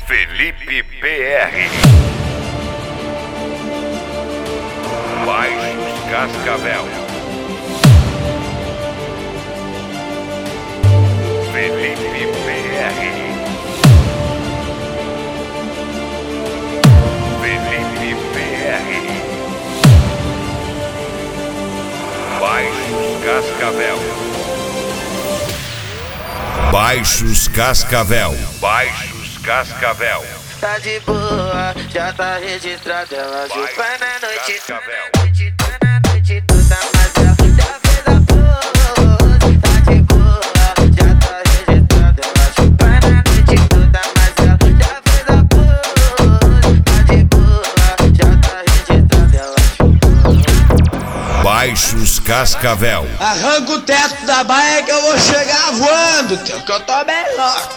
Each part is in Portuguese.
Felipe PR. Baixos Cascavel. Felipe PR. Felipe PR. Baixos Cascavel. Baixos Cascavel. Baixos Cascavel. Tá de boa, já tá registrado. Ela vai na noite, tá na noite, tu tá mais já fez a pose. Tá de boa, já tá registrado. Ela vai na noite, tu tá mais já fez a pose. Tá de boa, já tá registrado. Baixos Cascavel. Arranca o teto da baia que eu vou chegar voando, que eu tô melhor.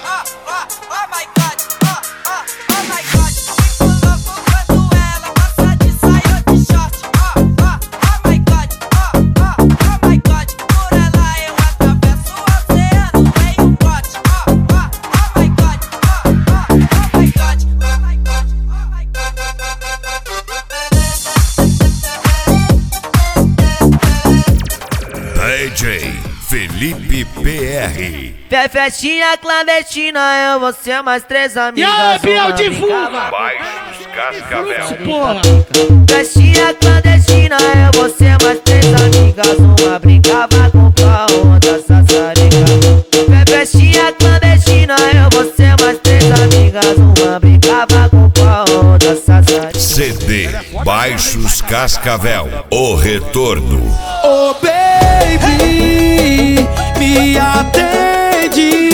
DJ Felipe PR. Festinha clandestina, eu, você mais três amigas. E aí, Biel, divulga! Baixos Cascavel. Porra! Festinha clandestina, eu, você mais três amigas. Uma brincava com a outra sassarica. Festinha clandestina, eu, você mais três amigas. Uma brincava com a outra sassarica. CD Baixos Cascavel. O retorno. Oh baby, me atende.